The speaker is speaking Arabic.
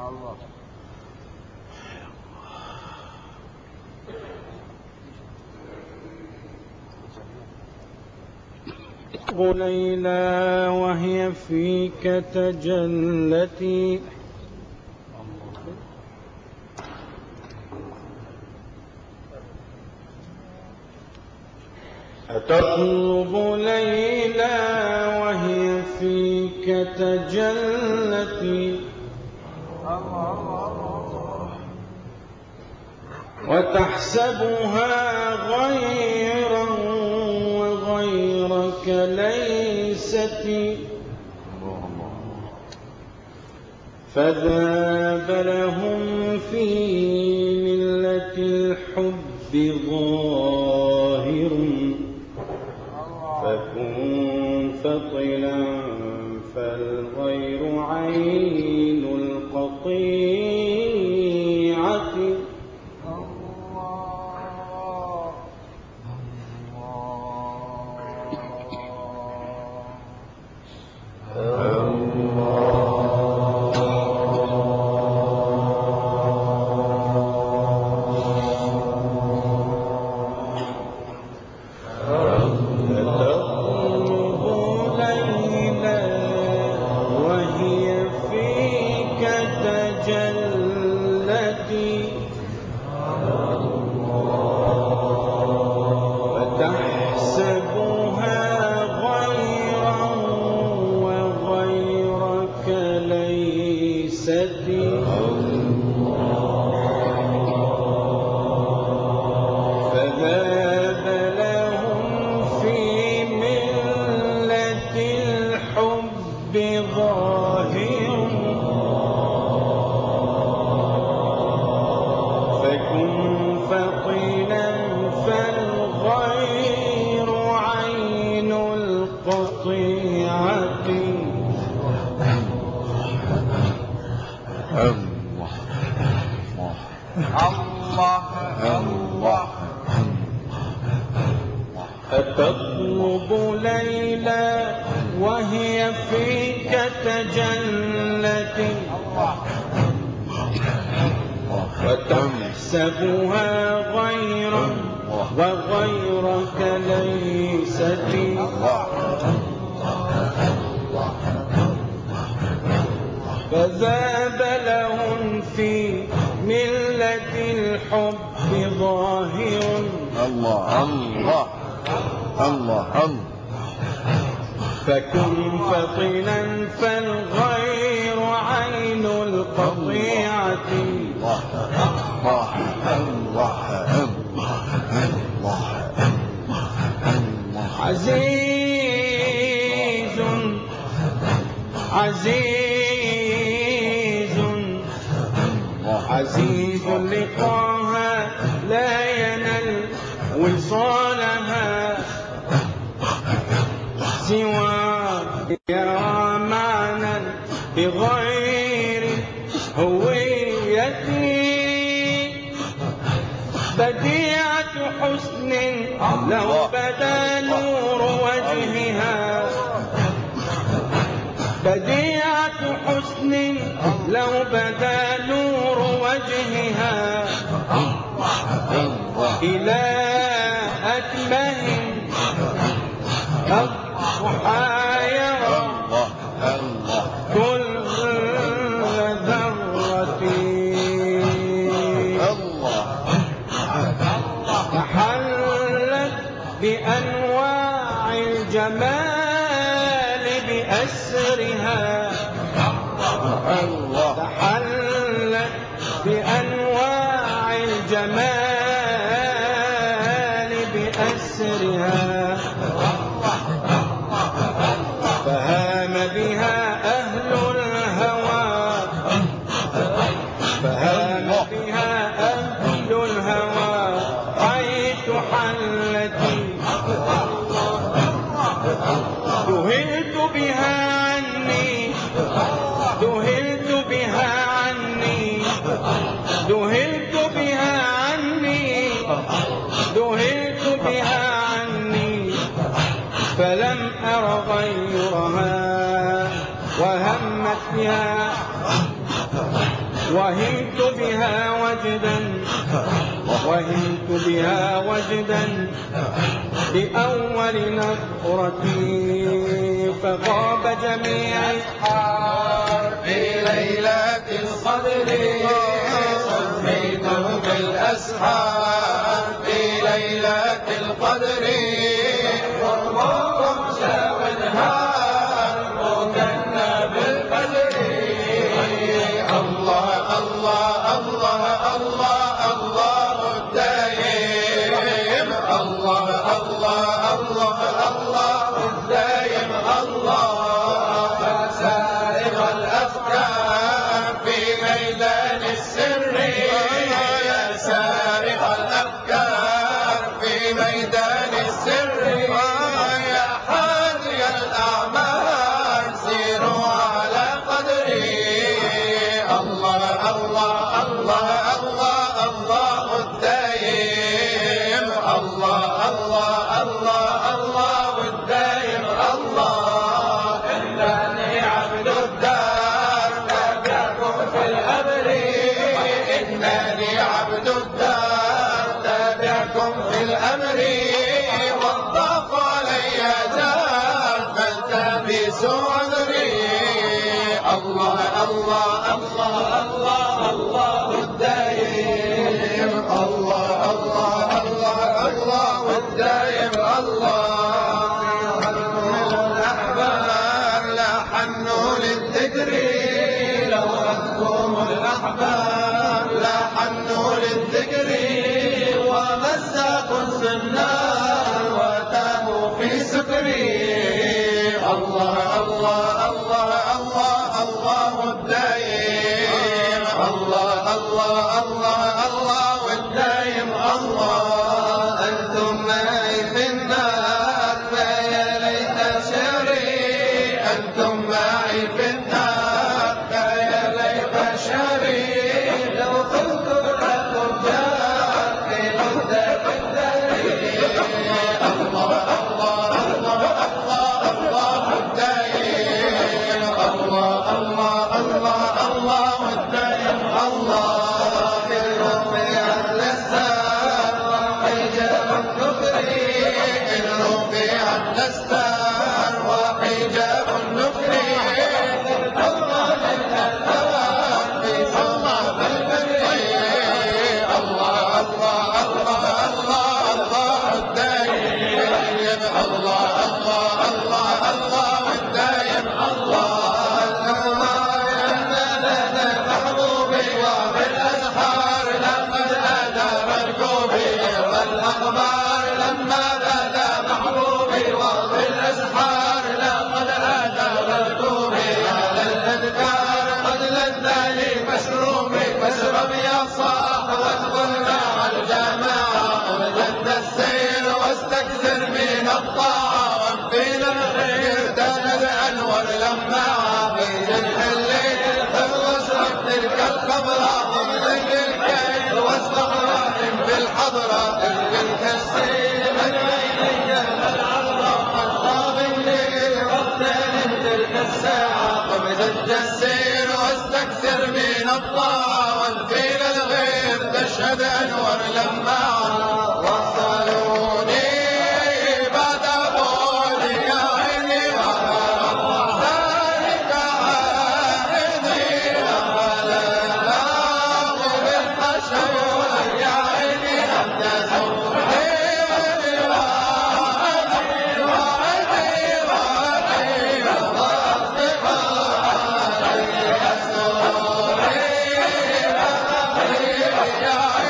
ليلى وهي فيك تجلتي أتطلب ليلى وهي فيك تجلتي وتحسبها غيرا وغيرك ليست فذاب لهم في ملة الحب ظاهر فكن فطلا فالغير عين القطيعة أتطلب ليلى وهي فيك تجلتي وتحسبها غيرا وغيرك ليست فذاب لهم في ملة الحب ظاهر الله الله الله الله فكن فطنا فالغير عين القطيعة عزيز عزيز عزيز لقاها لا ينل وصالها سوى يرى معنى بغير هويتي بديعة حسن لو بدا نور وجهها بديعة حسن لو بدا نور وجهها إلى أكمه محايرة كل ذرة تحلت بأنواع الجمال بأسرها تحلت بأنواع الجمال بأسرها فهام بها أهل الهوى فهام بها أهل الهوى حيث حلتي دهلت بها عني دهلت بها عني دهلت بها عني دهلت بها عني فلم أر غيرها وهمت بها وهنت بها وجدا وهنت بها وجدا بأول نظرتي فغاب جميع الحار في ليلة القدر سميت بالأسحار في ليلة القدر والله شاودها مكنا بالقدر الله الله الله الله الله الدائم الله الله الله الله الدائم الله سائر الأفكار في ميدان السر يا سائر الأفكار في ميدان السر يا حادي الأعمال سيروا على قدري الله الله الله الله الله الدائم الله الله الله الله الدائم الله إنني عبد الدار تابعكم في الأمر إنني عبد الدار تابعكم في الأمر والضاق علي دار فالتبسوا عذري الله الله الله الله الله الدائم الله الله الله الله الدائم الله الأحباب لا حنوا للذكر لو أذكروا الأحباب لا حنوا للذكر ومزقوا السنار وتابوا في سكري الله الله الله الله الله الدائم الله الله الله الله الدائم الله أنتم معي في النار فيا ليت شعري أنتم معي في النار فيا ليت شعري لو قلت لكم جار في مدة الدار الله الله الله الله الله الدائم الله الله الله الله الدائم الله في رفيع الأستار وحجاب النكر إن رفيع الأستار وحجاب النكر الله للألوان في صلاة البر الله الله الله الله الله الدائم الله الله الله الله الدائم الله محبوبي وبالأزهار لقد أتى مركوبي والأخبار لما بدا محبوبي وبالأزهار لقد أتى مركوبي على الأذكار قد لذني مشروبي فاشرب يا صاح وادخل مع الجماعة وجد السير واستكثر من الطاعة وانفينا الخير تجد أنور لماعة في جنح الليل واشرب تلك الخمرة وملك الكيل واستغرق في الحضرة تلك السيل من عيني العرضة والطاب الليل واغتنم تلك الساعة ومزج السير واستكثر من الطاعة وانفيل الغير تشهد أنور لماعة وصلوني بعد قولي يا عيني ذلك عائدي ولا بالحشر يا عيني أنت زوجي وعدي وعدي وعدي وضغطها علي أسوري يا